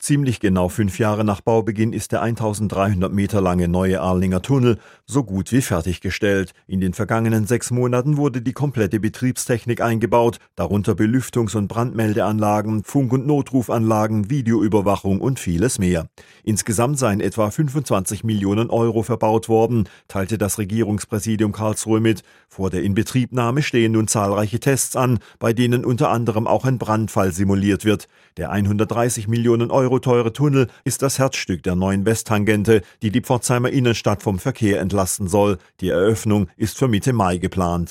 Ziemlich genau 5 Jahre nach Baubeginn ist der 1300 Meter lange neue Arlinger Tunnel so gut wie fertiggestellt. In den vergangenen 6 Monaten wurde die komplette Betriebstechnik eingebaut, darunter Belüftungs- und Brandmeldeanlagen, Funk- und Notrufanlagen, Videoüberwachung und vieles mehr. Insgesamt seien etwa 25 Millionen Euro verbaut worden, teilte das Regierungspräsidium Karlsruhe mit. Vor der Inbetriebnahme stehen nun zahlreiche Tests an, bei denen unter anderem auch ein Brandfall simuliert wird. Der 130 Millionen Euro teure Tunnel ist das Herzstück der neuen Westtangente, die die Pforzheimer Innenstadt vom Verkehr entlasten soll. Die Eröffnung ist für Mitte Mai geplant.